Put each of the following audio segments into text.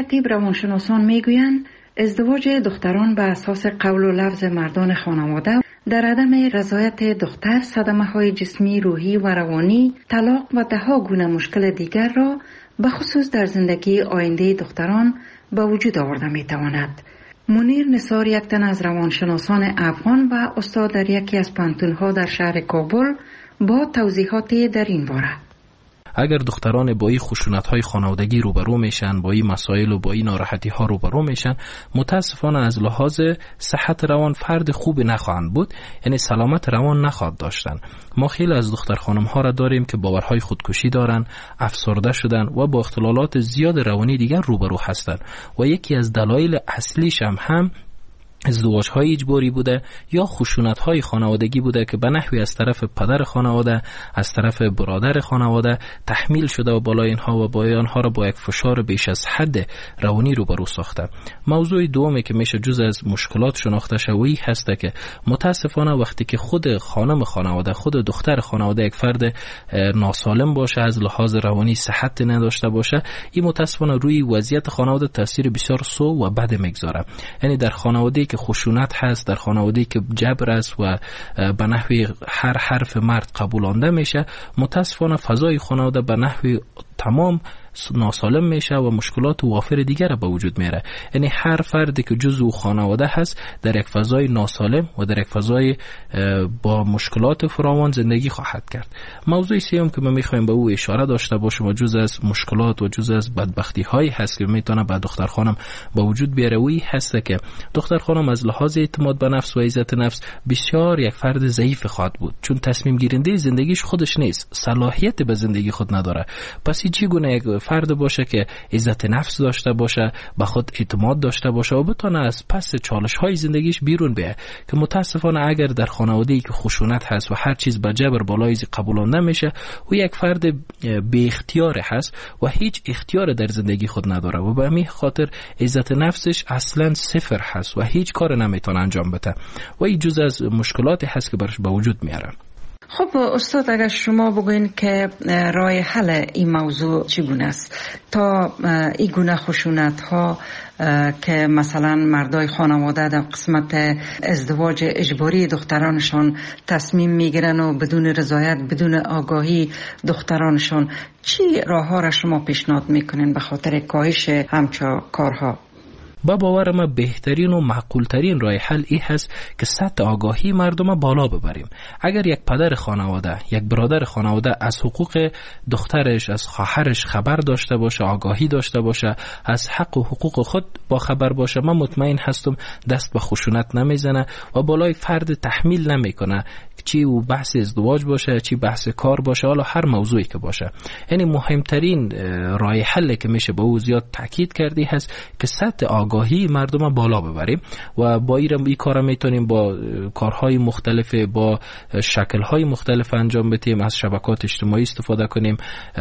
ترتیب روانشناسان میگویند ازدواج دختران به اساس قول و لفظ مردان خانواده در عدم رضایت دختر صدمه‌های جسمی، روحی و روانی، طلاق و ده‌ها گونه مشکل دیگر را به خصوص در زندگی آینده دختران به وجود آورده می‌تواند. منیر نثار، یک تن از روانشناسان افغان و استاد در یکی از پانتون‌ها در شهر کابل، با توضیحاتی در این باره. اگر دختران با این خشونت‌های خانوادگی روبرو میشن، با این مسائل و با این ناراحتی‌ها روبرو میشن، متاسفانه از لحاظ صحت روان فرد خوبی نخواهند بود، یعنی سلامت روان نخواهد داشتن. ما خیلی از دختر خانم‌ها را داریم که باورهای خودکشی دارن، افسرده شدن و با اختلالات زیاد روانی دیگر روبرو هستن و یکی از دلایل اصلیش هم ازدواج‌های اجباری بوده یا خشونت‌های خانوادگی بوده که به نحوی از طرف پدر خانواده، از طرف برادر خانواده تحمیل شده و بالای اینها و با آنها را با یک فشار بیش از حد روانی روبرو ساخته. موضوع دومی که میشه جز از مشکلات شناخته شوی هسته که متاسفانه وقتی که خود خانم خانواده، خود دختر خانواده یک فرد ناسالم باشه، از لحاظ روانی صحت نداشته باشه، این متاسفانه روی وضعیت خانواده تاثیر بسیار سوء و بد میگذاره. یعنی در خانواده که خشونت هست، در خانواده‌ای که جبر است و به نحوی هر حرف مرد قبولانده میشه، متاسفانه فضای خانواده به نحوی تمام ناسالم میشه و مشکلات وافر دیگر به وجود میاره. یعنی هر فردی که جزو خانواده هست در یک فضای ناسالم و در یک فضای با مشکلات فراوان زندگی خواهد کرد. موضوع سوم که ما میخوایم به او اشاره داشته باشیم و جز از مشکلات و جز از بدبختی هایی هست که میتونه به دختر خانم به وجود بیاره، وی هست که دختر خانم از لحاظ اعتماد به نفس و عزت نفس بسیار یک فرد ضعیف خواهد بود، چون تصمیم گیرنده زندگیش خودش نیست، صلاحیت به زندگی خود نداره. پس چگونه یک فرد باشه که عزت نفس داشته باشه، به خود اعتماد داشته باشه و بتونه از پس چالش های زندگیش بیرون بیه، که متاسفانه اگر در خانواده‌ای که خشونت هست و هر چیز به جبر بالای قبولانده میشه، او یک فرد بی اختیار هست و هیچ اختیار در زندگی خود نداره و به همین خاطر عزت نفسش اصلا صفر هست و هیچ کار نمیتونه انجام بده و این جز از مشکلاتی هست که برش به وجود میاره. خب استاد، اگر شما بگوین که راه حل این موضوع چگونه است تا این گونه خشونت ها که مثلا مردای خانواده در قسمت ازدواج اجباری دخترانشان تصمیم میگیرن و بدون رضایت، بدون آگاهی دخترانشان، چی راه ها را شما پیشنهاد میکنین به خاطر کاهش همچون کارها؟ با باور ما بهترین و معقولترین راه حل این هست که سطح آگاهی مردم بالا ببریم. اگر یک پدر خانواده، یک برادر خانواده از حقوق دخترش، از خواهرش خبر داشته باشه، آگاهی داشته باشه، از حق و حقوق خود با خبر باشه، من مطمئن هستم دست به خشونت نمیزنه و بالای فرد تحمیل نمیکنه، چی او بحث ازدواج باشه، چی بحث کار باشه، حالا هر موضوعی که باشه. یعنی مهمترین راه حل که میشه به او زیاد تاکید کردی هست که سطح آگاهی مردم بالا ببریم و با این کار میتونیم با کارهای مختلف، با شکلهای مختلف انجام بدیم، از شبکات اجتماعی استفاده کنیم،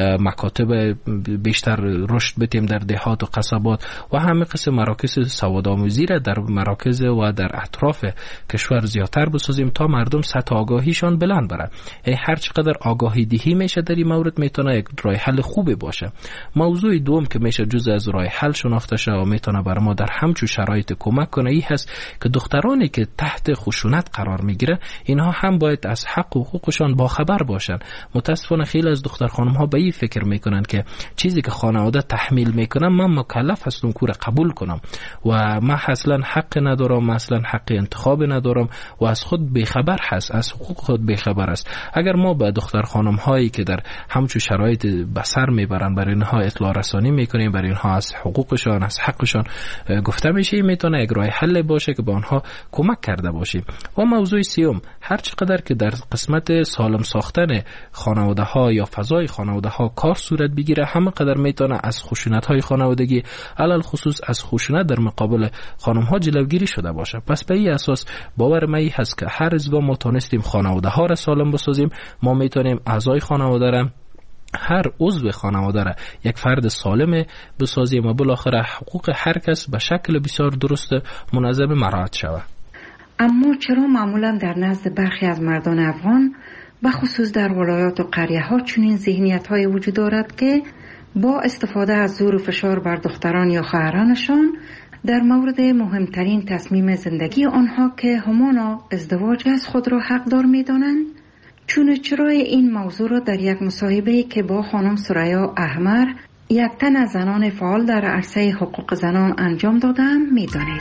مکاتب بیشتر رشد بدیم در دهات و قصبات و همه قسم مراکز سوادآموزی را در مراکز و در اطراف کشور زیادتر بسازیم تا مردم سطح آگاهیشان بلند بره. یعنی هر چقدر آگاهی دهی میشه در این مورد میتونه یک راه حل خوبی باشه. موضوع دوم که میشه جز از راه حل شناخته شه و میتونه بر ما در همچون شرایط کمک کنه این هست که دخترانی که تحت خشونت قرار میگیره اینها هم باید از حق و حقوقشان باخبر باشن. متاسفانه خیلی از دختر خانم ها به این فکر میکنن که چیزی که خانواده تحمیل میکنم من مکلف هستم که قبول کنم و من اصلا حق ندارم، اصلا حق انتخاب ندارم و از خود بیخبر هست، از حقوق خود بیخبر است. اگر ما به دختر خانم هایی که در همچون شرایط بسر میبرن برای اینها اطلاع رسانی میکنیم، برای اینها از حقوقشان، از حقشان گفته میشه، میتونه یک راه حل باشه که به آنها کمک کرده باشیم. و موضوع سوم، هر چقدر که در قسمت سالم ساختن خانواده ها یا فضای خانواده ها کار صورت بگیره، همه قدر میتونه از خشونت های خانوادگی، علل خصوص از خشونت در مقابل خانم ها جلوگیری شده باشه. پس به این اساس باور من هست که هر از ما تونستیم خانواده ها را سالم بسازیم، ما میتونیم اعضای خانواده را، هر عضو خانواده را یک فرد سالم بسازیم و بالاخره حقوق هر کس به شکل بسیار درست منظم مراعات شود. اما چرا معمولا در نزد برخی از مردان افغان، به خصوص در ولایات و قریه ها، چنین ذهنیت های وجود دارد که با استفاده از زور و فشار بر دختران یا خواهرانشان در مورد مهمترین تصمیم زندگی آنها که همانا ازدواج از خود را حقدار می دانند. چون چرای این موضوع را در یک مصاحبه که با خانم ثریا احمر، یک تن از زنان فعال در عرصه حقوق زنان انجام دادم می دانید.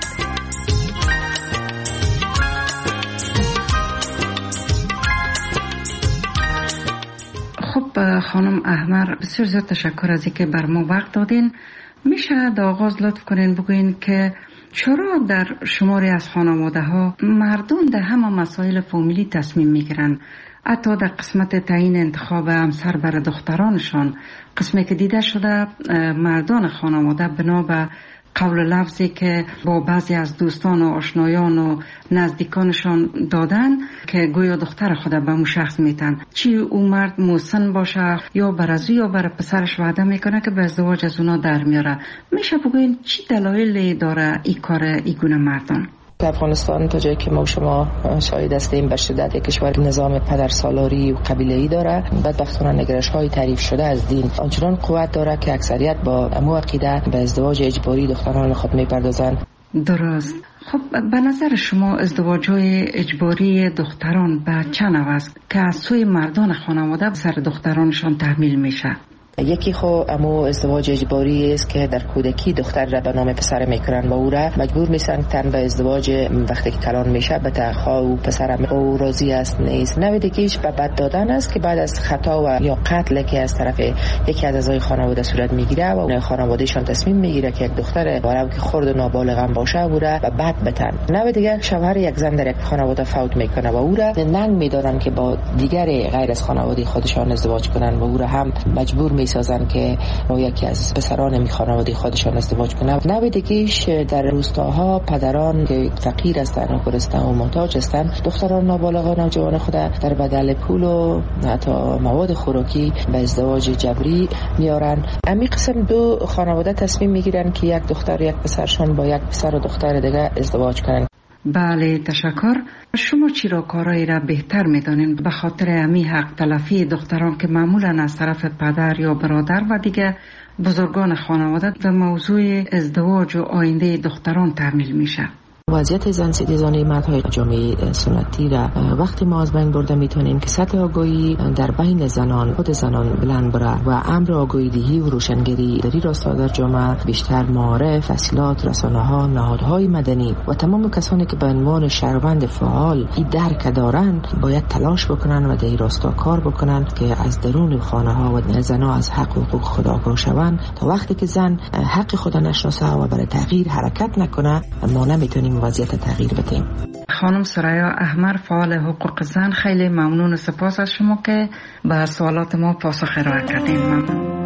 خب خانم احمر، بسیار زیاد تشکر از اینکه بر ما وقت دادین. میشه در آغاز لطف کنین بگوین که چرا در شماری از خانواده ها مردم در همه مسائل فامیلی تصمیم میگیرن، حتی در قسمت تعیین انتخاب همسر برای دخترانشان، قسمی که دیده شده مردان خانواده بنا به قول لفظی که با بعضی از دوستان و آشنایان و نزدیکانشان دادن که گویا دختر خود به اون شخص میتن، چی اون مرد مسن باشه یا برازو یا برای پسرش وعده میکنه که به ازدواج از اونا در میاره. میشه بگوین چی دلایلی داره این کار ایگونه مردان؟ در افغانستان تا جایی که ما و شما شاهد هستیم به شدت یک کشور نظام پدرسالاری و قبیله‌ای داره. بدبختانه نگرش‌های تعریف شده از دین آنچنان قوت داره که اکثریت با امو عقیده به ازدواج اجباری دختران خود میپردازند. درست. خب به نظر شما ازدواج‌های اجباری دختران به چه نوع است که از سوی مردان خانواده سر دخترانشان تحمیل میشه؟ یکی خو امو ازدواج اجباری است که در کودکی دختر را به نام پسر میکنن و او را مجبور میسن تن به ازدواج وقتی که کلان میشه به تخا و پسر او راضی است نیست. نوع دیگه‌اش به بد دادن است که بعد از خطا و یا قتل که از طرف یکی از اعضای خانواده صورت میگیره و اون خانوادهشان تصمیم میگیره که یک دختر ولو که خرد و نابالغ هم باشه او را به بد بتن. نوع دیگه شوهر یک زن در یک خانواده فوت میکنه و او را ننگ میدارن که با دیگری غیر از خانواده خودشان ازدواج کنن و او را هم مجبور سازن که با یکی از پسران خانواده خودشان ازدواج کنند. نوع دیگه‌اش در روستاها پدران که فقیر هستند و گرسنه و محتاج هستند دختران نابالغ و نوجوان خود در بدل پول و حتی مواد خوراکی به ازدواج جبری میارن. امی قسم دو خانواده تصمیم میگیرن که یک دختر یک پسرشان با یک پسر و دختر دیگه ازدواج کنن. بله تشکر. شما چی را کارایی را بهتر میدانین به خاطر امی حق تلفی دختران که معمولا از طرف پدر یا برادر و دیگه بزرگان خانواده به موضوع ازدواج و آینده دختران تحمیل میشه؟ وضعیت زن ستیزانه مردهای جامعه سنتی را وقتی ما از بین برده میتونیم که سطح آگاهی در بین زنان خود زنان بلند بره و امر آگاهی دهی و روشنگری در این راستا در جامعه بیشتر معارف، تحصیلات، رسانه‌ها، نهادهای مدنی و تمام کسانی که به عنوان شهروند فعال این درک دارند باید تلاش بکنن و در این راستا کار بکنن که از درون خانه‌ها و زنها از حق و حقوق خود آگاه شوند. تا وقتی که زن حق خود نشناسه و برای تغییر حرکت نکنه ما نمیتونیم وضعیت تغییر بدیم. خانم ثریا احمر فعال حقوق زن، خیلی ممنون و سپاس از شما که به سوالات ما پاسخ ارائه کردین. ممنون.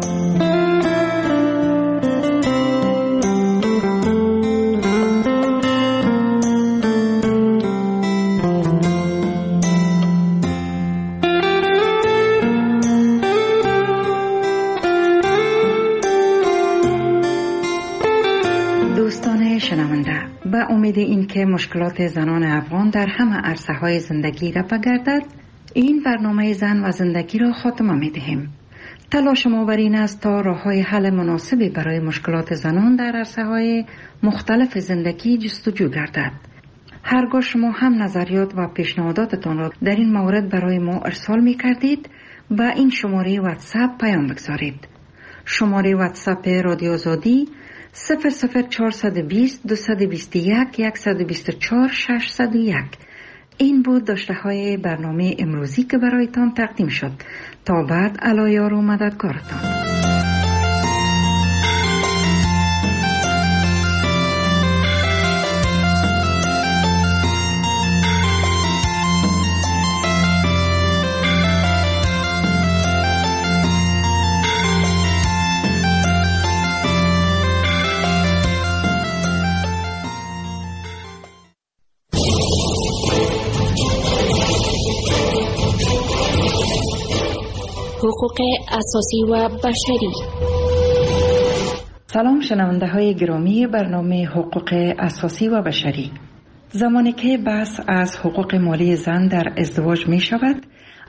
به امید این که مشکلات زنان افغان در همه عرصه‌های زندگی رفع گردد، این برنامه زن و زندگی را خاتمه می‌دهیم. تلاش ما بر این است تا راه‌های حل مناسبی برای مشکلات زنان در عرصه‌های مختلف زندگی جستجو گردد. هرگاه شما هم نظریات و پیشنهاداتتان را در این مورد برای ما ارسال می‌کردید، به این شماره واتساپ پیام بگذارید. شماره واتساپ رادیو آزادی 00420 221 124 601. این بود داشته های برنامه امروزی که برایتان تقدیم شد. تا بعد علایار و مددگارتان. حقوق اساسی و بشری. سلام شنونده های گرامی برنامه حقوق اساسی و بشری. زمانی که بحث از حقوق مالی زن در ازدواج می شود،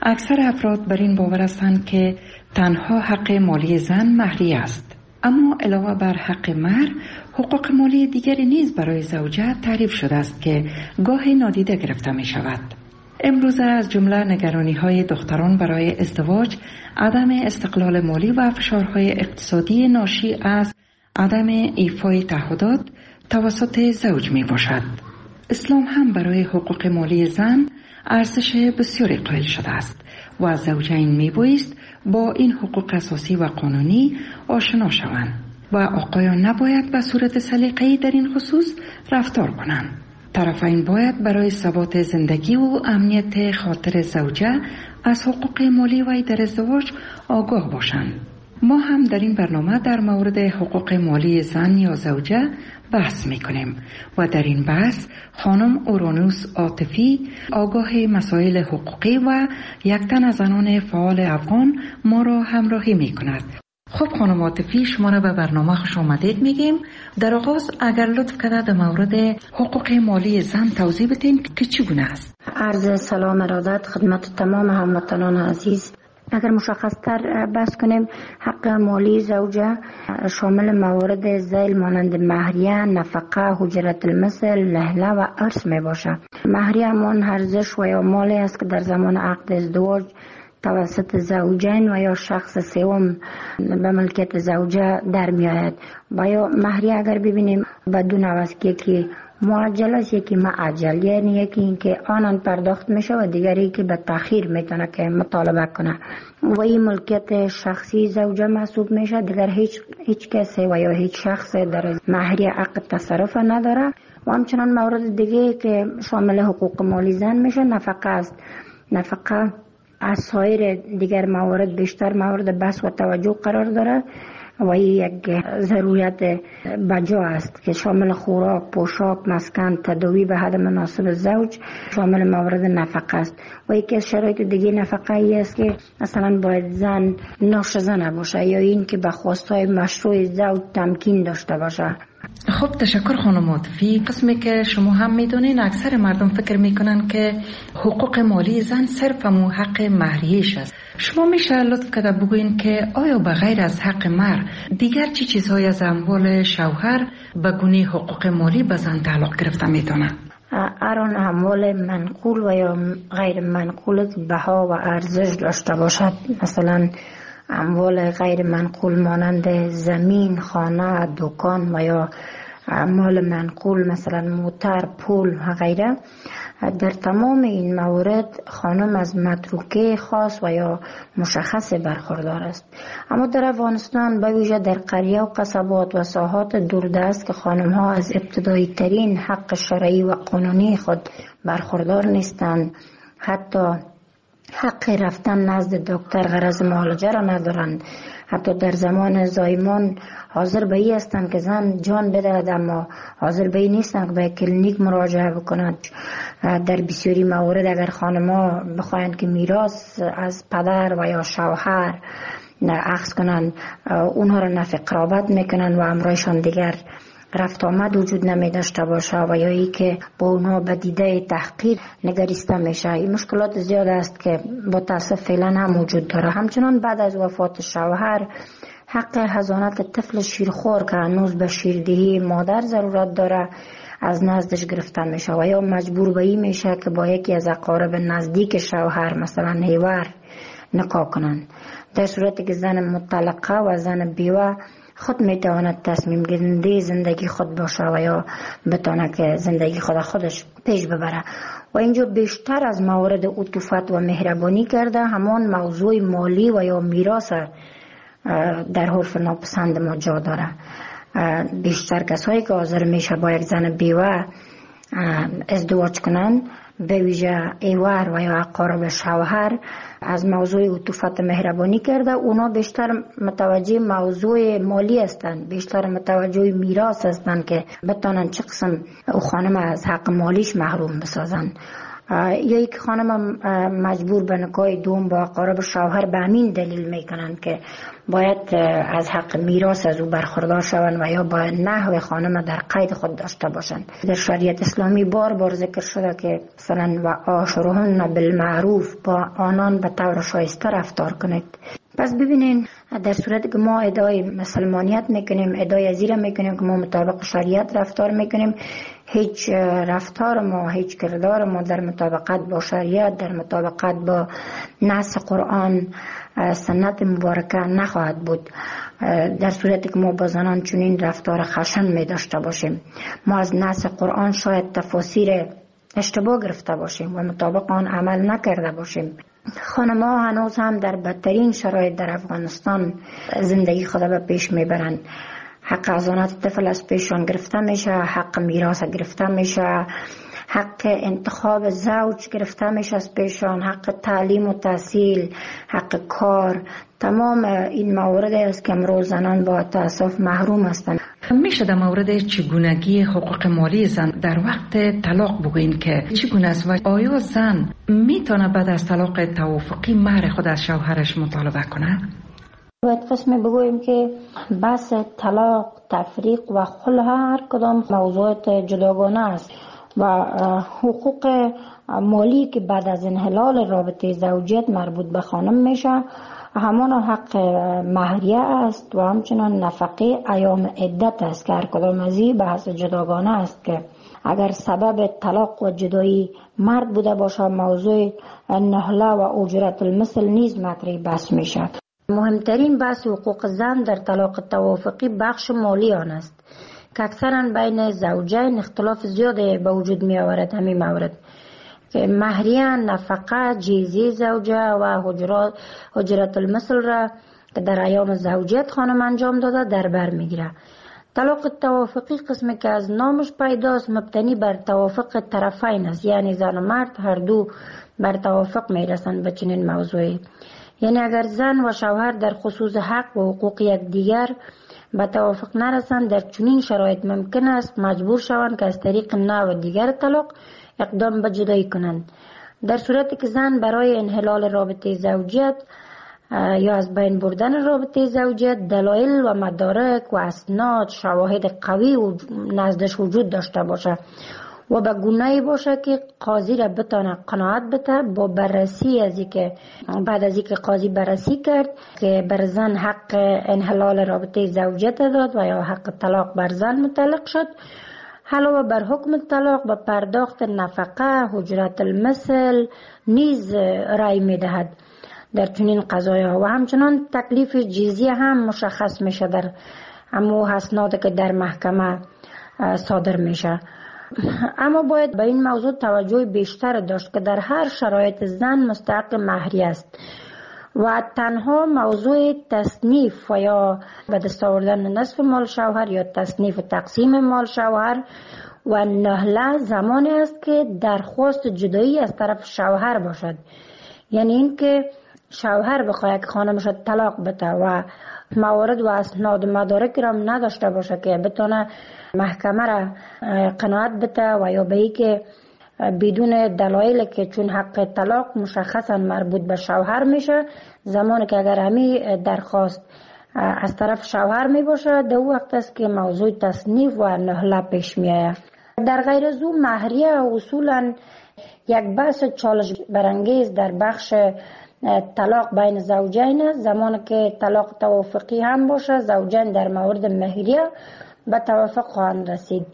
اکثر افراد بر این باور هستند که تنها حق مالی زن مهریه است. اما علاوه بر حق مهر، حقوق مالی دیگری نیز برای زوجه تعریف شده است که گاهی نادیده گرفته می شود. امروز از جمله نگرانی‌های دختران برای ازدواج، عدم استقلال مالی و فشارهای اقتصادی ناشی از عدم ایفای تعهدات توسط زوج می باشد. اسلام هم برای حقوق مالی زن ارزش بسیاری قائل شده است و زوجین می بایست با این حقوق اساسی و قانونی آشنا شوند و آقایان نباید به صورت سلیقه‌ای در این خصوص رفتار کنند. طرفین باید برای ثبات زندگی و امنیت خاطر زوجه از حقوق مالی وی در ازدواج آگاه باشند. ما هم در این برنامه در مورد حقوق مالی زن یا زوجه بحث میکنیم و در این بحث خانم اورانوس عاطفی، آگاه مسائل حقوقی و یک تن از زنان فعال افغان ما را همراهی میکند. خب خانم عاطفی، شما را به برنامه خوش آمدید میگیم. در آغاز اگر لطف کرده در مورد حقوق مالی زن توضیح بدین که چگونه است. عرض سلام ارادت خدمت تمام هموطنان عزیز. اگر مشخص‌تر بحث کنیم، حق مالی زوجه شامل موارد ذیل مانند مهریه، نفقه، اجرت المثل، لهله و ارث می باشه. مهریه همان ارزش و یا مالی است که در زمان عقد ازدواج توسط زوجین و یا شخص سوم به ملکیت زوجه در می آید. و یا مهریه اگر ببینیم بدون عوض که معجل است، یکی معجل، یعنی یکی این که آنان پرداخت میشه و دیگری که به تأخیر میتونه که مطالبه کنه و این ملکیت شخصی زوجه محسوب میشه. دیگر هیچ کسی و یا هیچ شخص در مهریه عقد تصرف نداره. و همچنان مورد دیگه که شامل حقوق مالی زن میشه نفقه است. نفقه از سایر دیگر موارد بیشتر مورد بحث و توجه قرار داره و این یک ضرورت بجا است که شامل خوراک، پوشاک، مسکن، تداوی به حد مناسب زوج شامل موارد نفقه است. و یکی از شرایط دیگه نفقه ای است که مثلا باید زن ناشزه نباشه یا این که به خواستهای مشروع زوج تمکین داشته باشه. خب تشکر خانم عاطفی. قسمی که شما هم میدونین اکثر مردم فکر میکنن که حقوق مالی زن صرف همون حق مهریه‌اش است. شما میشه لطف کرده بگوین که آیا به غیر از حق مهر دیگر چی چیزهای از اموال شوهر به گونه حقوق مالی به زن تعلق گرفته میتونه؟ هر اموال منقول و یا غیر منقول بها و ارزش داشته باشد. مثلا اموال غیر منقول مانند زمین، خانه، دکان و یا اموال منقول مثلا موتر، پول و غیره. در تمام این موارد خانم از متروکه خاص و یا مشخص برخوردار است. اما در افغانستان به ویژه در قریه و قصبات و ساحات دوردست که خانم ها از ابتدایی ترین حق شرعی و قانونی خود برخوردار نیستند، حتی حق رفتن نزد دکتر غرض معالجه را ندارند. حتی در زمان زایمان حاضر به این هستند که زن جان بدهد اما حاضر به این نیستند که به کلینیک مراجعه بکنند. در بسیاری موارد اگر خانم‌ها بخواهند که میراث از پدر و یا شوهر اخذ کنند، اونها را نفی قرابت میکنند و امرایشان دیگر رفت آمد وجود نمی داشته باشه و یا ای که با اونها به دیده تحقیر نگریسته میشه. این مشکلات زیاد است که با تاسف فعلا هم وجود داره. همچنان بعد از وفات شوهر حق حضانت طفل شیرخوار که هنوز به شیردهی مادر ضرورت داره از نزدش گرفته میشه و یا مجبور به این میشه که با یکی از اقارب نزدیک شوهر مثلا هیور نکاح کنند. در صورتی که زن مطلقه و زن بیوه خود میتواند تصمیم گیرنده زندگی خود باشه و یا بتونه که زندگی خودش پیش ببره. و اینجا بیشتر از موارد عطوفت و مهربانی کرده همان موضوع مالی و یا میراث در حرف ناپسند ما جا داره. بیشتر کسایی که حاضر میشه با یک زن بیوه ازدواج کنند، به ویژه ایوار و یا اقارب شوهر، از موضوع عطوفت مهربانی کرده. اونا بیشتر متوجه موضوع مالی هستند، بیشتر متوجه میراث هستند که بتونن چه قسم او خانم از حق مالیش محروم بسازن. یا یک خانم مجبور به نکاح دوم با اقارب شوهر به همین دلیل میکنند که باید از حق میراث از او برخوردار شوند و یا باید نحو خانم در قید خود داشته باشند. در شریعت اسلامی بار بار ذکر شده که مثلا و عاشرهن بالمعروف، با آنان به طور شایسته رفتار کنید. پس ببینین در صورتی که ما ادعای مسلمانیت میکنیم، ادعای ازیره میکنیم که ما مطابق شریعت رفتار میکنیم، هیچ رفتار ما، هیچ کردار ما در مطابقت با شریعت، در مطابقت با نص قرآن سنت مبارکه نخواهد بود. در صورتی که ما با زنان چنین رفتار خشن می داشته باشیم، ما از نص قرآن شاید تفاسیر اشتباه گرفته باشیم و مطابق آن عمل نکرده باشیم. خانم‌ها هنوز هم در بدترین شرایط در افغانستان زندگی خود به پیش میبرند. حق حضانت طفل از پیشان گرفته میشه، حق میراث گرفته میشه، حق انتخاب زوج گرفته میشه از پیشان، حق تعلیم و تحصیل، حق کار. تمام این موارد است که امروز زنان با تأسف محروم هستند. میشه در مورد چگونگی حقوق مالی زن در وقت طلاق بگوین که چگونه است و آیا زن میتونه بعد از طلاق توافقی مهر خود از شوهرش مطالبه کنه؟ باید قسم بگوییم که بحث طلاق، تفریق و خلع هر کدام موضوعات جداگانه است و حقوق مالی که بعد از انحلال رابطه زوجیت مربوط به خانم میشه همان حق مهریه است و همچنان نفقه ایام عدت است که هر کدام از این بحث جداگانه است که اگر سبب طلاق و جدایی مرد بوده باشه موضوع نهله و اجرت المثل نیز مطرح بحث میشه. مهمترین بحث حقوق زن در طلاق توافقی بخش مالی آن است که اکثرا بین زوجین اختلاف زیاده به وجود می آورد. همین مورد که مهریه، نفقه، جیزی زوجه و اجرت المثل را که در ایام زوجیت خانم انجام داده در بر می گیره. طلاق توافقی قسمی که از نامش پیداست مبتنی بر توافق طرفین است، یعنی زن و مرد هر دو بر توافق می رسند به چنین موضوعی. یعنی اگر زن و شوهر در خصوص حق و حقوق یکدیگر به توافق نرسند، در چنین شرایط ممکن است مجبور شوند که از طریق نوع دیگر طلاق اقدام به جدایی کنند. در صورتی که زن برای انحلال رابطه زوجیت یا از بین بردن رابطه زوجیت دلایل و مدارک و اسناد شواهد قوی و نزدش وجود داشته باشه و به گونه‌ای باشه که قاضی را بتونه قناعت بده با بررسی از اینکه بعد از اینکه قاضی بررسی کرد که بر زن حق انحلال رابطه زوجیت داد و یا حق طلاق بر زن متعلق شد، علاوه بر حکم طلاق به پرداخت نفقه، اجرت المثل نیز رأی میدهد در چنین قضایا و همچنان تکلیف جزیه هم مشخص میشه در امو اسناد که در محکمه صادر میشه. اما باید به این موضوع توجه بیشتر داشت که در هر شرایط زن مستحق مهریه است و تنها موضوع تصنیف و یا به دست آوردن نصف مال شوهر یا تصنیف و تقسیم مال شوهر و نهله زمانی است که درخواست جدایی از طرف شوهر باشد. یعنی این که شوهر بخواهد که خانمش طلاق بده و موارد و اسناد مدارک را نداشته باشه که بتونه محکمه را قناعت بده و یا به ای که بدون دلایل که چون حق طلاق مشخصا مربوط به شوهر میشه، زمانی که اگر همی درخواست از طرف شوهر می باشه در وقت است که موضوع تصنیف و نهله پیش می آید. در غیر از او مهریه اصولا یک بحث چالش برانگیز در بخش طلاق بین زوجین است. زمانی که طلاق توافقی هم باشه زوجین در مورد مهریه به توافق خواهند رسید.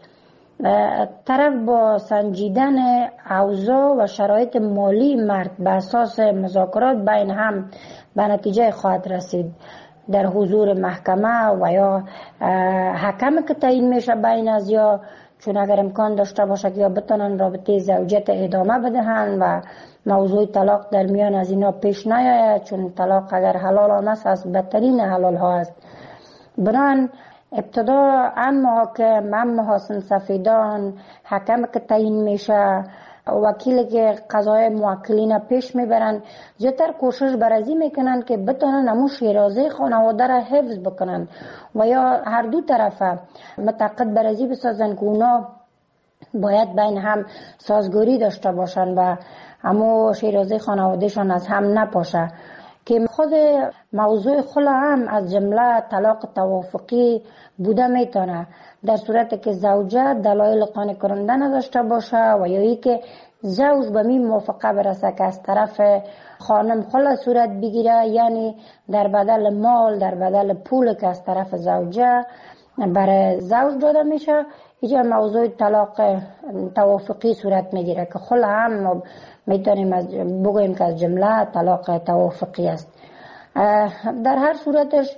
طرف با سنجیدن اوضاع و شرایط مالی مرد به اساس مذاکرات بین هم به نتیجه خواهد رسید در حضور محکمه و یا حکم که تعیین میشه بین از یا چون اگر امکان داشته باشه که یا بتونن رابطه زوجیت ادامه بدهن و موضوع طلاق در میان از اینا پیش نیاید، چون طلاق اگر حلال آنست از بدترین حلال ها است. بران ابتدا محاکم محاسن سفیدان حکم که تعیین میشه وکیل که قضای موکلین پیش میبرن زیادتر کوشش برازی میکنن که بتونن همون شیرازه خانواده را حفظ بکنن و یا هر دو طرف متعاقد برازی بسازن که اونا باید بین هم سازگاری داشته باشن و همو شیرازه خانوادهشان از هم نپاشه، که خود موضوع خلا هم از جمله طلاق توافقی بوده میتونه، در صورتی که زوجه دلایل قانع کننده نداشته باشه و یا ای که زوج به می موافقه برسه که از طرف خانم خلا صورت بگیره، یعنی در بدل مال، در بدل پول که از طرف زوجه برای زوج داده میشه، اینجا موضوع طلاق توافقی صورت میگیره که خلا هم میتونیم بگوییم که از جمله طلاق توافقی است. در هر صورتش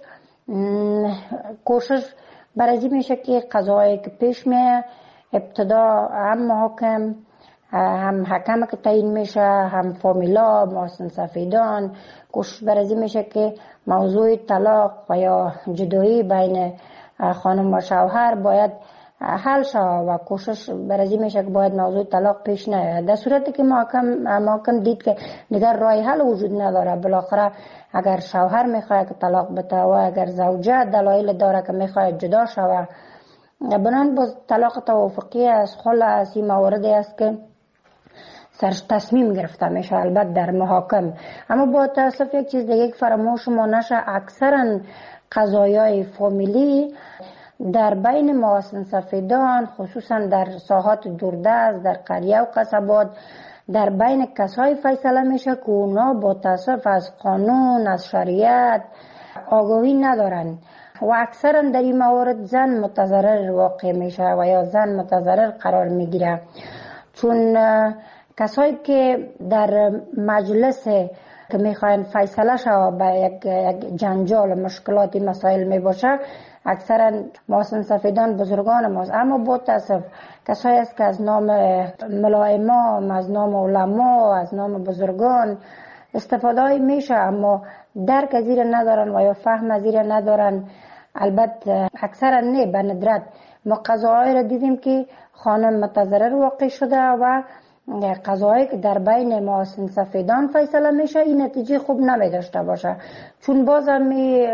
کوشش برای میشه که قضایی که پیش میه ابتدا هم محاکم، هم حکم که تعیین میشه، هم فامیلا، محسن سفیدان، کوشش برای میشه که موضوع طلاق و یا جدایی بین خانم و شوهر باید حل شود و کوشش برای میشه که باید موضوع طلاق پیش نیاد. در صورتی که محکم دید که دیگر راه حل وجود نداره، بالاخره اگر شوهر میخواد که طلاق بده و اگر زوجه دلایل داره که میخواد جدا شود، بنان باز طلاق توافقی از خلا از این موردی است که سرش تصمیم گرفته میشه، البته در محاکم. اما با تاسف یک چیز دیگه فراموش ما نشه، اکثرا قضایای فامیلی در بین محسن سفیدان، خصوصا در ساحات دوردست، در قریه و قصبات، در بین کسای فیصله میشه که اونا با تاسف از قانون، از شریعت آگاهی ندارن و اکثرا در این موارد زن متضرر واقع میشه و یا زن متضرر قرار میگیره، چون کسایی که در مجلس که میخواین فیصله شود به یک جنجال مشکلاتی مسائل میباشه، اکثرا محسن سفیدان بزرگان ماست. اما با تاسف کسایی است که از نام ملائمام، از نام علما، از نام بزرگان استفاده میشه، اما درک از این ندارن و یا فهم از این ندارن. البته اکثرا نه، به ندرت ما قضاهای را دیدیم که خانم متضرر واقع شده و قضایی که در بین محسن سفیدان فیصله میشه این نتیجه خوب نمی داشته باشه، چون باز هم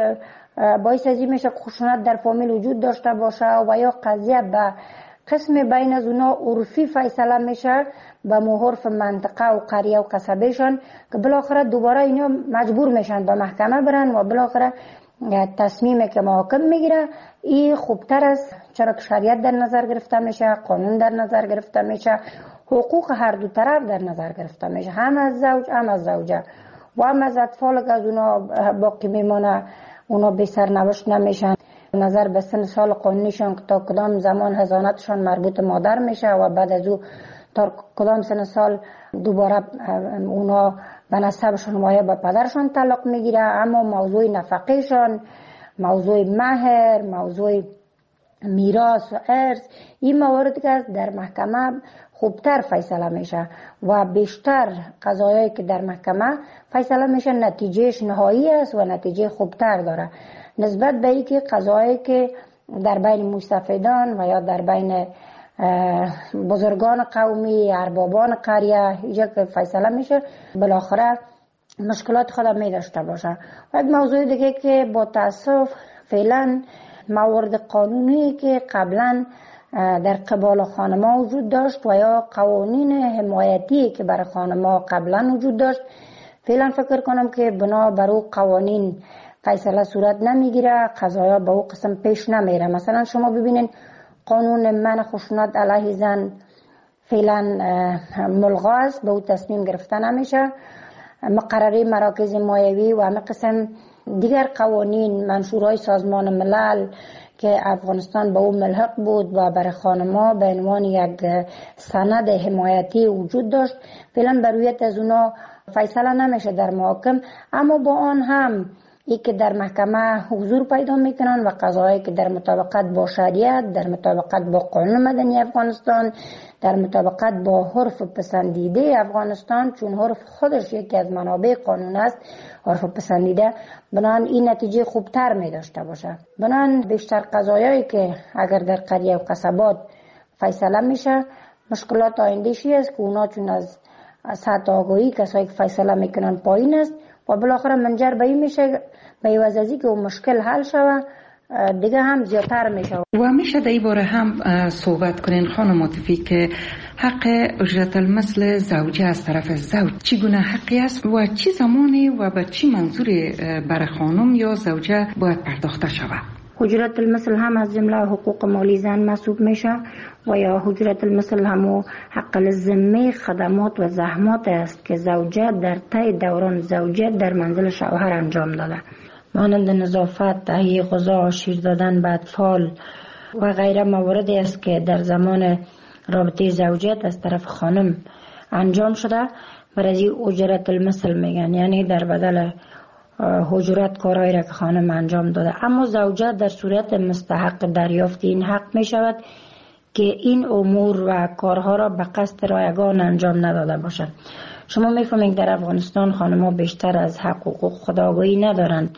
باعث ازی میشه خشونت در فامیل وجود داشته باشه و یا قضیه به قسم بین از اونا عرفی فیصله میشه به محرف منطقه و قریه و قصبهشان، که بالاخره دوباره اینا مجبور میشن به محکمه برن و بالاخره تصمیمی که محاکم میگیره این خوبتر است، چرا که شریعت در نظر گرفته میشه، قانون در نظر گرفته میشه، حقوق هر دو طرف در نظر گرفته میشه، هم از زوج هم از زوجه و هم از اطفال که از اونا باقی میمونه، اونا بی سرنوشت نمیشن. نظر به سن سال قانونیشان که تا کدام زمان حضانتشان مربوط مادر میشه و بعد از او تا کدام سن سال دوباره اونا به نسبشان و یا به پدرشان تعلق میگیره. اما موضوع نفقهشان، موضوع مهر، موضوع میراث و ارث، این مواردی که در محکمه خوبتر فیصله میشه و بیشتر قضایایی که در محکمه فیصله میشه نتیجهش نهایی است و نتیجه خوبتر داره نسبت به اینکه قضایایی که در بین مستفیدان و یا در بین بزرگان قومی، اربابان قریه اینجا که فیصله میشه بالاخره مشکلات خود می داشته باشه. و یک موضوع دیگه که با تاسف فعلا موارد قانونی که قبلا در قبال خانما وجود داشت و یا قوانین حمایتی که برای خانما قبلا وجود داشت، فعلا فکر کنم که بنا بر او قوانین فیصله صورت نمیگیره، قضایا به او قسم پیش نمیره. مثلا شما ببینین قانون منع خشونت علیه زن فعلا ملغا است، به او تصمیم گرفته نمیشه. مقرره مراکز مایوی و همه قسم دیگر قوانین منشورهای سازمان ملل که افغانستان به او ملحق بود و برای خانما به عنوان یک سند حمایتی وجود داشت، فعلا بر رویت از اونا فیصله نمیشه در محاکم. اما با آن هم ای که در محکمه حضور پیدا میکنن و قضایی که در مطابقت با شریعت، در مطابقت با قانون مدنی افغانستان، در مطابقت با حرف پسندیده افغانستان، چون حرف خودش یکی از منابع قانون است، حرف پسندیده، بنان این نتیجه خوبتر می داشته باشه. بنان بیشتر قضایایی که اگر در قریه و قصبات فیصله میشه، مشکلات آینده‌شی است که اونا چون از سطح آگاهی کسایی که فیصله میکنن پایین است و بالاخره منجر به این میشه به عوض از اینکه اون مشکل حل شود دیگه هم زیادتر میشه. و میشه در این باره هم صحبت کنین خانم عاطفی که حق اجرت المثل زوجه از طرف زوج چگونه حقی است و چی زمانی و به چی منظوری برای خانم یا زوجه باید پرداخته شود؟ اجرت المثل هم از جمله حقوق مالی زن محسوب میشه و یا اجرت المثل هم حق الذمه خدمات و زحمات است که زوجه در طی دوران زوجیت در منزل شوهر انجام داده، مانند نظافت، تهیه غذا، شیر دادن به اطفال و غیره مواردی است که در زمان رابطه زوجیت از طرف خانم انجام شده. برای اجرت المثل میگن، یعنی در بدل اجرت کارهایی را که خانم انجام داده. اما زوجه در صورت مستحق دریافت این حق می شود که این امور و کارها را به قصد رایگان انجام نداده باشد. شما میفهمید در افغانستان خانم‌ها بیشتر از حق و حقوق خودآگاهی ندارند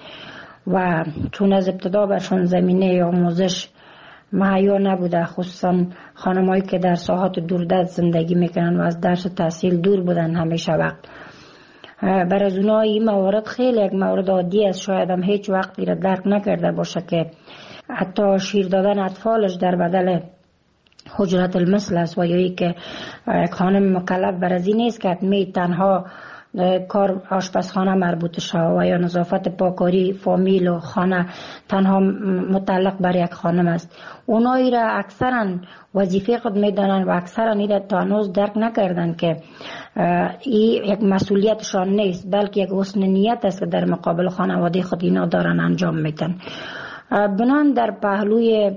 و چون از ابتدا برشان زمینه آموزش مهیا نبوده، خصوصا خانم‌هایی که در ساحات دوردست زندگی میکنن و از درس و تحصیل دور بودن همیشه وقت. برای از اونها این موارد خیلی یک مورد عادی است، شاید هم هیچ وقتی را درک نکرده باشه که حتی شیر دادن اطفالش در بدل اجرت المثل است و یا ای که خانم مکلف بر از این نیست که می تنها کار آشپزخانه مربوط شود و یا نظافت پاکاری فامیل و خانه تنها متعلق بر یک خانم است. اونایی را اکثرا وظیفه خود میدانند و اکثرا این را تا هنوز درک نکردند که این یک مسئولیتشان نیست، بلکه یک حسن نیت است که در مقابل خانواده خود اینا دارن انجام میدن. بنان در پهلوی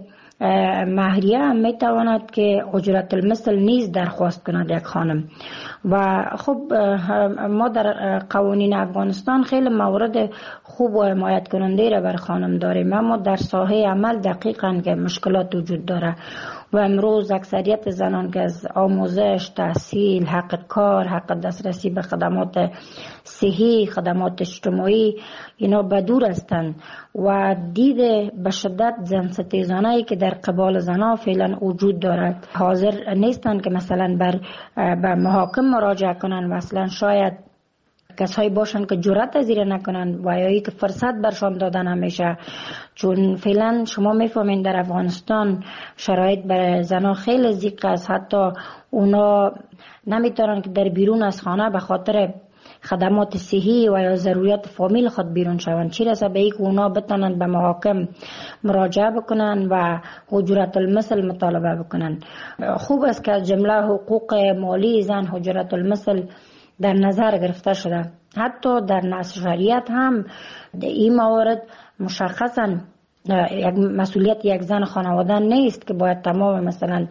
مهریه هم میتواند که اجرت المثل نیز درخواست کند یک خانم. و خب ما در قوانین افغانستان خیلی موارد خوب و حمایت کننده را بر خانم داریم، اما در ساحه عمل دقیقاً که مشکلات وجود داره و امروز اکثریت زنان که از آموزش، تحصیل، حق کار، حق دسترسی به خدمات صحی، خدمات اجتماعی اینا بدور هستند و دید به شدت زن ستیزانه‌ای که در قبال زنها فعلا وجود دارد حاضر نیستند که مثلا به محاکم مراجعه کنند و اصلا شاید کسایی باشند که جرأت از این نکنند و یا که فرصت برشان دادن همیشه، چون فعلا شما میفهمین در افغانستان شرایط برای زنها خیلی ضیق است، حتی اونا نمیتونن که در بیرون از خانه به خاطر خدمات صحی و یا ضروریات فامیل خود بیرون شوند، چی رسه به اینکه اونا بتونن به محاکم مراجعه بکنن و اجرت المثل مطالبه بکنن. خوب است که از جمله حقوق مالی زن اجرت المثل در نظر گرفته شده. حتی در نص شریعت هم این موارد مشخصا یک مسئولیت یک زن خانواده نیست که باید تمام مثلا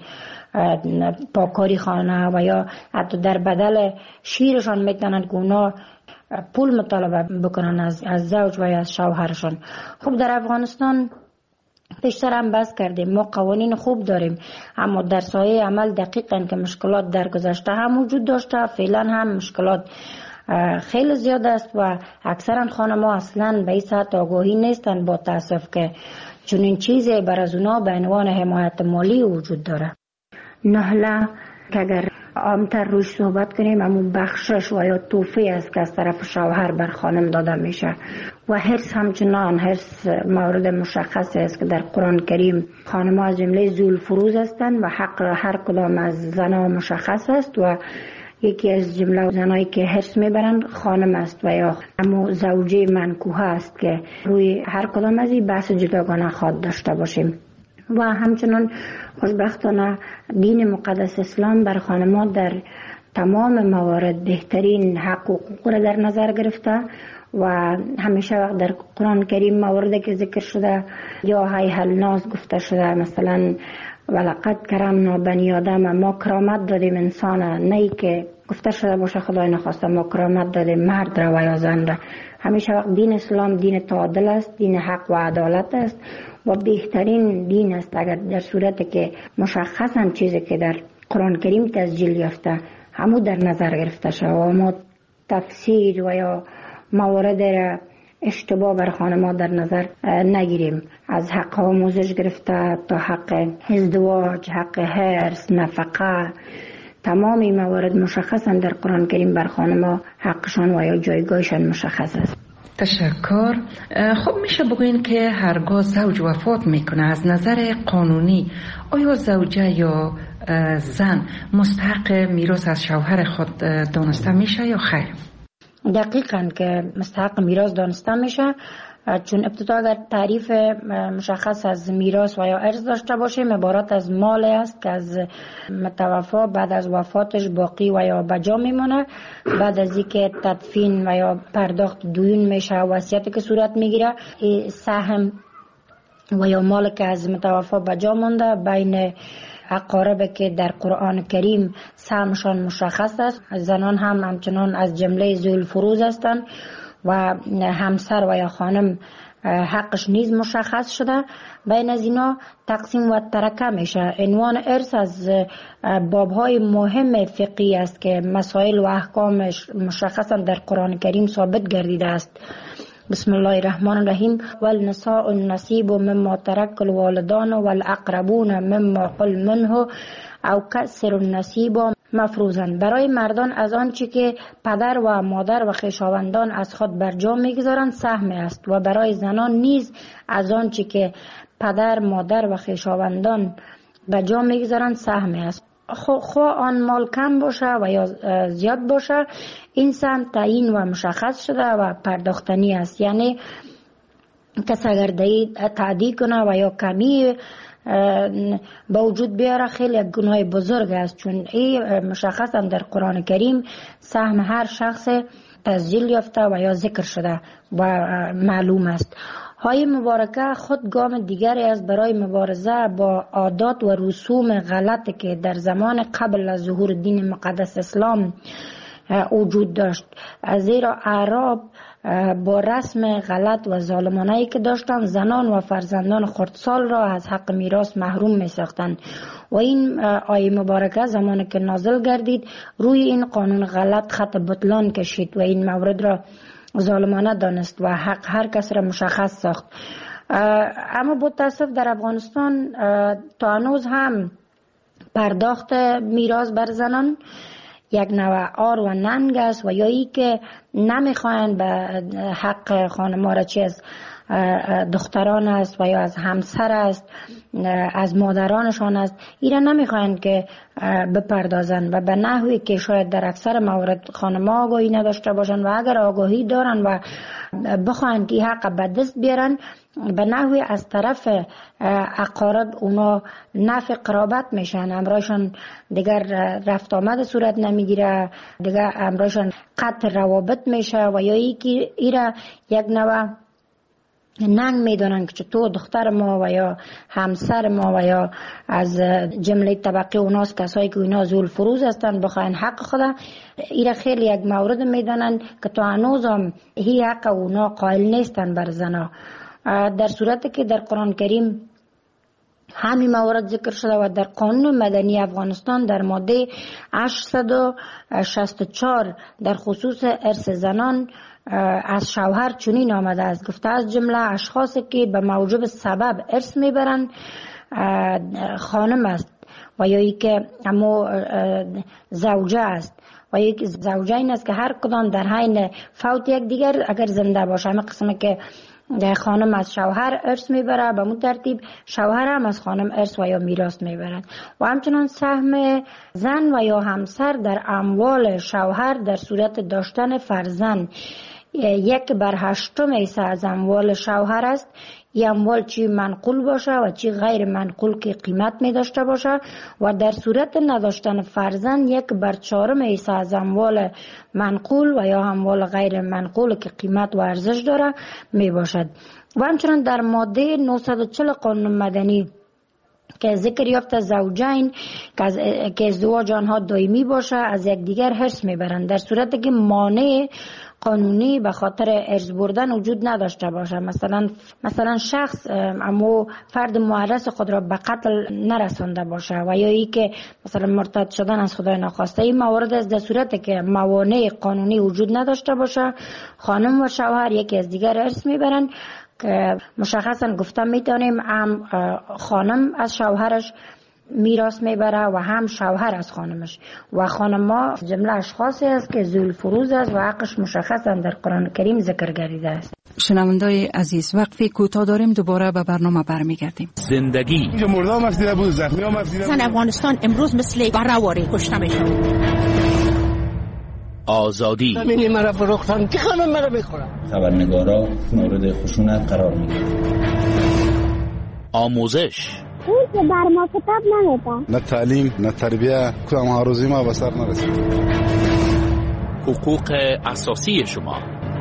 پاکاری خانه و یا حتی در بدل شیرشان میتونن که اونا پول مطالبه بکنن از زوج و یا از شوهرشان. خب در افغانستان پیشتر هم بحث کردیم، ما قوانین خوب داریم اما در سایه عمل دقیقاً که مشکلات در گذشته هم وجود داشته، فعلا هم مشکلات خیلی زیاد است و اکثرا خانم‌ها اصلا به این سطح آگاهی نیستن با تاسف که چنین چیزی بر از اونا به عنوان حمایت مالی وجود داره. نهله که اگر عامتر روش صحبت کنیم اما بخشش و یا توفی است که از طرف شوهر بر خانم داده میشه و حرص همچنان حرص مورد مشخص است که در قرآن کریم خانم ها از جمله ذوالفروض هستند و حق هر کدام از زنها مشخص است و یکی از جمله زنایی که حرص میبرند خانم است و یا اما زوجه منکوحه است که روی هر کدام از این بحث جداگانه خواهد داشته باشیم. و همچنان خوشبختانه دین مقدس اسلام بر خانم‌ها در تمام موارد بهترین حق و حقوق را در نظر گرفته و همیشه وقت در قرآن کریم مواردی که ذکر شده یا هی الناس گفته شده، مثلا ولقد کرمنا بنی آدم، ما کرامت دادیم انسان، نه که گفته شده باشه خدای نخواسته ما کرامت دادیم مرد را و یا زن را. همیشه وقت دین اسلام دین تعادل است، دین حق و عدالت است و بهترین دین است اگر در صورت که مشخصا چیزی که در قرآن کریم تسجیل یافته همو در نظر گرفته شد و ما تفسیر و یا موارد را اشتباه بر خانم‌ها در نظر نگیریم، از حق آموزش گرفته تا حق ازدواج، حق حرص، نفقه، تمام این موارد مشخصا در قرآن کریم بر خانم‌ها حقشان و یا جایگاهشان مشخص است. تشکر. خب میشه بگوین که هرگاه زوج وفات میکنه از نظر قانونی آیا زوجه یا زن مستحق میراث از شوهر خود دانسته میشه یا خیر؟ دقیقاً که مستحق میراث دانسته میشه، چون ابتدا در تعریف مشخص از میراث و یا ارث داشته باشیم عبارت از مال است که از متوفا بعد از وفاتش باقی و یا بجا میمونه، بعد از اینکه تدفین و یا پرداخت دیون میشه وصیتی که صورت میگیره، سهم و یا مال که از متوفا بجا مونده بین اقارب که در قرآن کریم سهمشان مشخص است. زنان هم همچنان از جمله ذوی الفروض هستند و همسر و یا خانم حقش نیز مشخص شده. بین از اینا تقسیم و ترکه میشه. عنوان ارث از بابهای مهم فقهی است که مسائل و احکامش مشخصا در قرآن کریم ثابت گردیده است. بسم الله الرحمن الرحیم. والنساء النصیب مما ترک الوالدان والاقربون مما قل منه او کسر النصیب مفروضاً. برای مردان از آنچه که پدر و مادر و خویشاوندان از خود برجا میگذارند سهم است و برای زنان نیز از آنچه که پدر مادر و خویشاوندان برجا میگذارند سهم است. خواه آن مال کم باشه و یا زیاد باشه، این سهم تعیین و مشخص شده و پرداختنی است. یعنی کس اگر تعدی کنه و یا کمی با وجود بیاره خیلی یک گناه بزرگ است، چون این مشخصا در قرآن کریم سهم هر شخص تسجیل یافته و یا ذکر شده و معلوم است. های مبارکه خود گام دیگری است برای مبارزه با عادات و رسوم غلط که در زمان قبل از ظهور دین مقدس اسلام وجود داشت، زیرا اعراب با رسم غلط و ظالمانه‌ای که داشتند زنان و فرزندان خردسال را از حق میراث محروم می ساختند و این آیه مبارکه زمانی که نازل گردید روی این قانون غلط خط بطلان کشید و این مورد را ظالمانه دانست و حق هر کس را مشخص ساخت. اما با تاسف در افغانستان تا هنوز هم پرداخت میراث بر زنان یک نوع آر و ننگ است و یا ای که نمیخواین به حق خانم‌ها را چه از دختران است و یا از همسر است از مادرانشان است اینا نمیخواین که بپردازن و به نحوی که شاید در اکثر موارد خانم‌ها آگاهی نداشته باشن و اگر آگاهی دارن و بخواین که حق به دست بیارن به نحوی از طرف اقارب اونا نفع قرابت میشن، امرایشان دیگر رفت آمد صورت نمیگیره، دیگر امرایشان قطع روابط میشه و یا ایره یک نوع ننگ میدونن که تو دختر ما و یا همسر ما و یا از جمله طبقه اوناست کسایی که اینا ذو الفروض هستن بخواین حق خدا ایره خیلی یک مورد میدونن که تو هنوز هم هی حق اونا قائل نیستن بر زنا، در صورتی که در قرآن کریم همین موارد ذکر شده و در قانون مدنی افغانستان در ماده 864 در خصوص ارث زنان از شوهر چنین آمده است، گفته از جمله اشخاصی که به موجب سبب ارث میبرند خانم است و یا ای که امو زوجه است و یک زوجه این است که هر کدام در حین فوت یک دیگر اگر زنده باشه، همه قسمه که خانم از شوهر ارث میبره به مون ترتیب شوهر هم از خانم ارث و یا میراث میبرند و همچنان سهم زن و یا همسر در اموال شوهر در صورت داشتن فرزند 1/8 حصه از اموال شوهر است. این اموال چی منقول باشه و چی غیر منقول که قیمت می داشته باشه و در صورت نداشتن فرزند 1/4 حصه از اموال منقول و یا اموال غیر منقول که قیمت و ارزش داره می باشد. و همچنان در ماده 940 قانون مدنی که ذکر یافته زوجین که ازدواج آنها دائمی باشه از یکدیگر حرص میبرند در صورتی که مانع قانونی به خاطر ارث بردن وجود نداشته باشه، مثلا شخص اما فرد معرض خود را به قتل نرسانده باشه و یا ای که مثلا مرتد شدن از خدای ناخواسته. این موارد از در صورتی که موانع قانونی وجود نداشته باشه خانم و شوهر یکی از دیگر ارث میبرند که مشخصا گفتم میتونیم هم خانم از شوهرش میراث میبره و هم شوهر از خانمش. و خانما جمله اشخاصی است که ذوالفروض است و حقش مشخص در قرآن کریم ذکر گردیده است. شنوندای عزیز، وقفی کوتاه داریم، دوباره به برنامه برمیگردیم. زندگی اینجا مردم مفیده بود، زخمی هم مفیده بود. افغانستان امروز مثل برهواری کشته میشه. آزادی همینی مرا فروختن که خانم مرا بخورم. خبرنگارا مورد خشونت قرار میگیرن. آموزش اون که بر ما کتاب نمیدن، نه تعلیم نه تربیه، کدام هاروزی ما به سر نرسید. حقوق اساسی شما.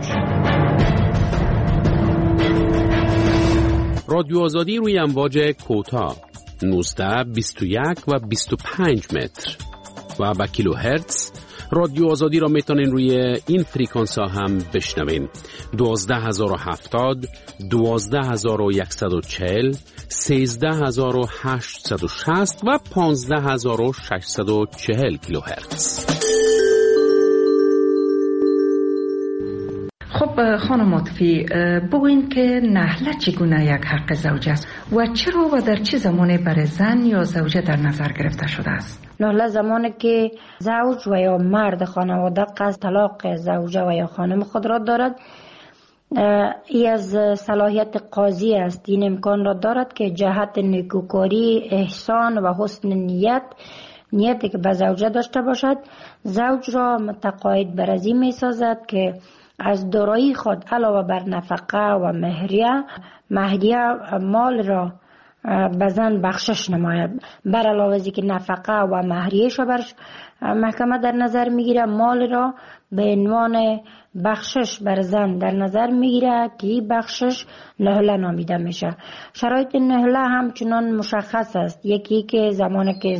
رادیو آزادی روی امواج کوتاه 19 21 و 25 متر و با کیلو هرتز. رادیو آزادی را میتونین روی این فریکانس ها هم بشنوین. 12070 12140 13860 و 15640 کیلوهرتز. خب خانم عاطفی، بگوین که نحله چگونه یک حق زوج است و چرا و در چه زمانی برای زن یا زوجه در نظر گرفته شده است؟ نحله زمانی که زوج و یا مرد خانواده قصد طلاق زوجه و یا خانم خود را دارد، ای از صلاحیت قاضی است. این امکان را دارد که جهت نیکوکاری، احسان و حسن نیتی که به زوجه داشته باشد، زوج را متقاعد بر از این می سازد که از دارایی خود علاوه بر نفقه و مهریه مال را به زن بخشش نماید. بر علاوه از که نفقه و مهریه‌اش را بر محکمه در نظر میگیره، مال را به عنوان بخشش بر زن در نظر میگیره که این بخشش نهله نامیده میشه. شرایط نهله همچنان مشخص است. یکی که زمانی که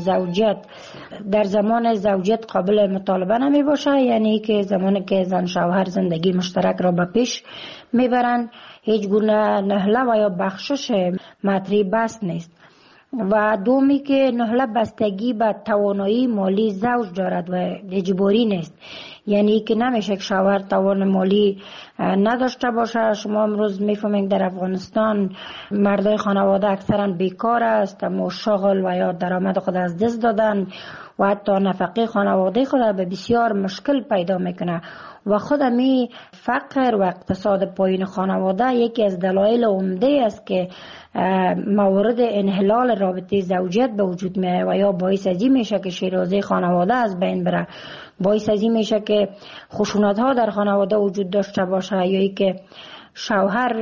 در زمان زوجیت قابل مطالبه نمی باشه، یعنی که زمانی که زن شوهر زندگی مشترک را به پیش میبرند، هیچ گونه نهله و یا بخشش مطرح بس نیست. و دومی که نهله بستگی به توانایی مالی زوج دارد و اجباری نیست، یعنی که نمیشه که شوهر توان مالی نداشته باشه. شما امروز میفهمید در افغانستان مردای خانواده اکثرا بیکار است، اما شغل و یا درآمد خود از دست دادن و حتی نفقه خانواده خود به بسیار مشکل پیدا میکنه. و خود می فقر و اقتصاد پایین خانواده یکی از دلایل عمده است که موارد انحلال رابطه زوجیت به وجود میاد و یا باعث ازی میشه که شیرازه خانواده از بین بره، باعث ازی میشه که خشونت ها در خانواده وجود داشته باشه، یا ای که شوهر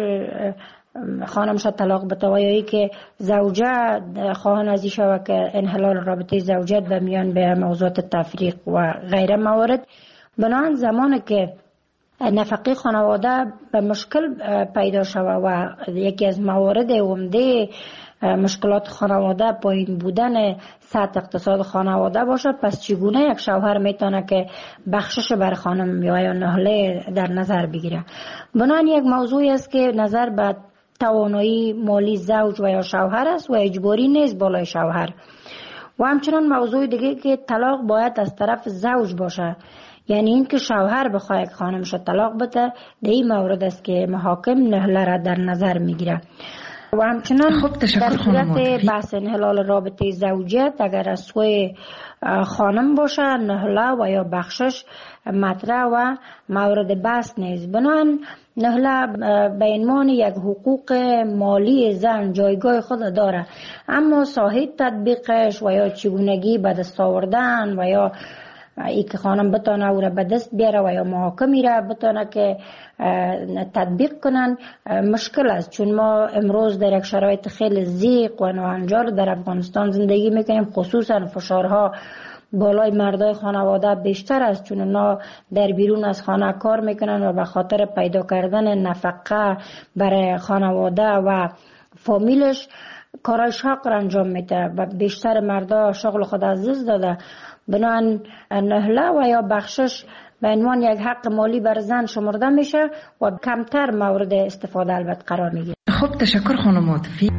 خانمش طلاق بده و یا ای که زوجه خواهان ازی شود که انحلال رابطه زوجیت به میان به موضوعات تفریق و غیره موارد. بنابراین زمانی که نفقه خانواده به مشکل پیدا شود و یکی از موارد عمده مشکلات خانواده پایین بودن سطح اقتصاد خانواده باشه، پس چگونه یک شوهر میتونه که بخشش بر خانم یا نهله در نظر بگیره؟ بنابراین یک موضوعی است که نظر به توانایی مالی زوج و یا شوهر است و اجباری نیست بالای شوهر. و همچنان موضوع دیگه که طلاق باید از طرف زوج باشه، یعنی این که شوهر بخواه یک خانمش طلاق بده، در این مورد است که محاکم نهله را در نظر میگیره. و همچنان در صورت بحث انحلال رابطه زوجیت اگر از سوی خانم باشه، نهله و یا بخشش مطرح و مورد بحث نیست. بنابراین نهله به عنوان یک حقوق مالی زن جایگاه خود داره، اما ساحه تطبیقش و یا چگونگی به دست آوردن و یا ای که خانم بتانه او را به دست بیاره و یا محاکمی را بتانه که تطبیق کنن مشکل است، چون ما امروز در یک شرایط خیلی ضیق و ناهنجار در افغانستان زندگی میکنیم. خصوصا فشارها بالای مردای خانواده بیشتر است، چون اونا در بیرون از خانه کار میکنن و به خاطر پیدا کردن نفقه برای خانواده و فامیلش کارای شاق را انجام میده و بیشتر مردا شغل خود از دست داده. بنابراین نهله و یا بخشش به عنوان یک حق مالی بر زن شمرده میشه و کمتر مورد استفاده البته قرار میگیره. خب تشکر خانم عاطفی.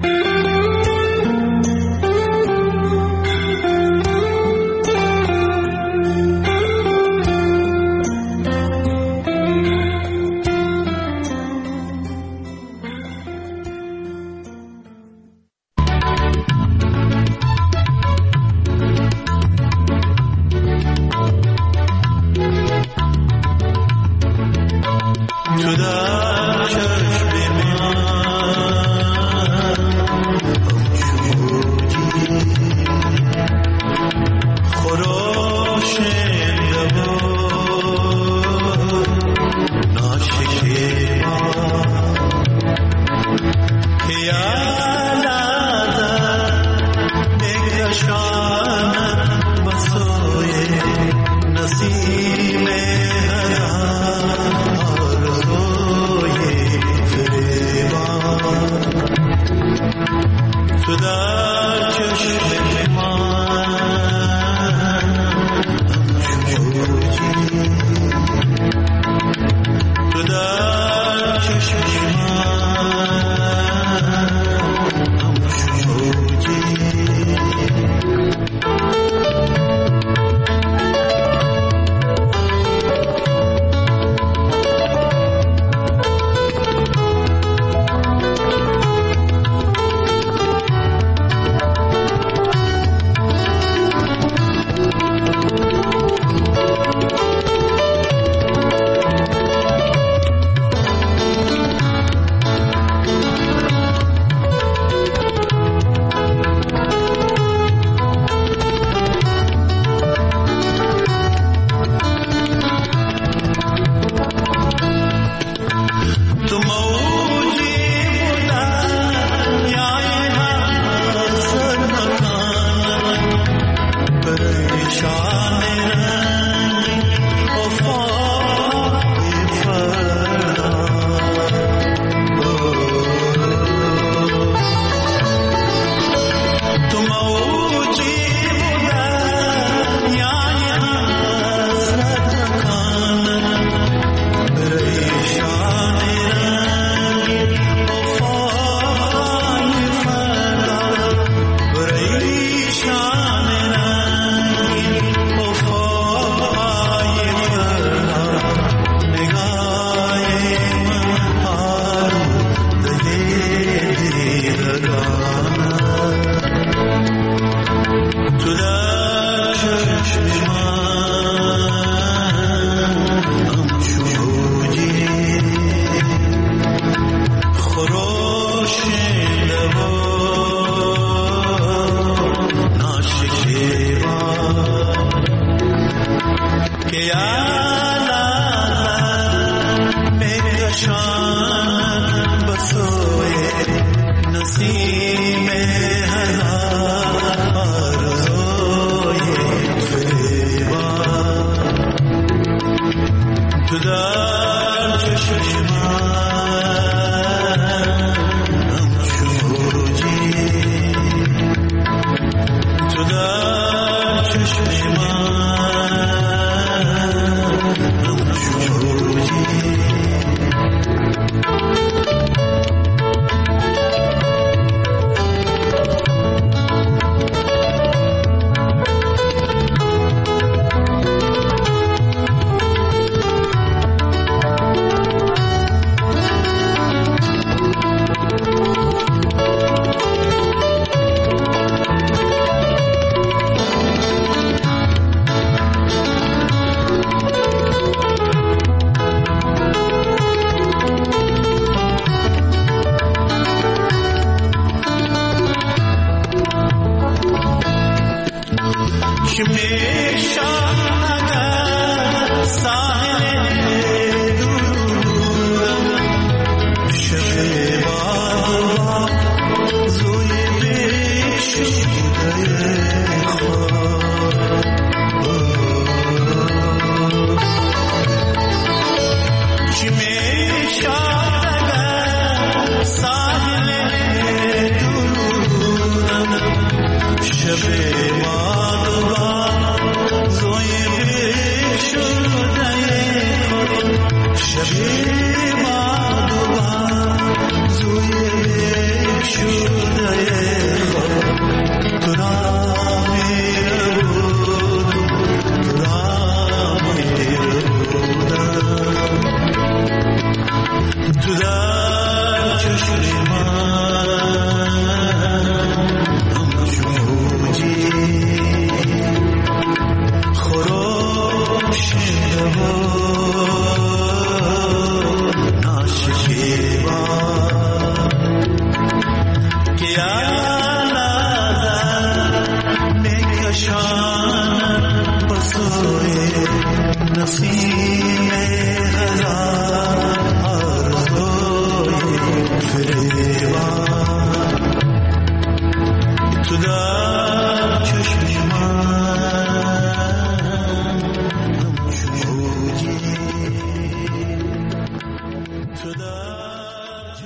تو در چشم من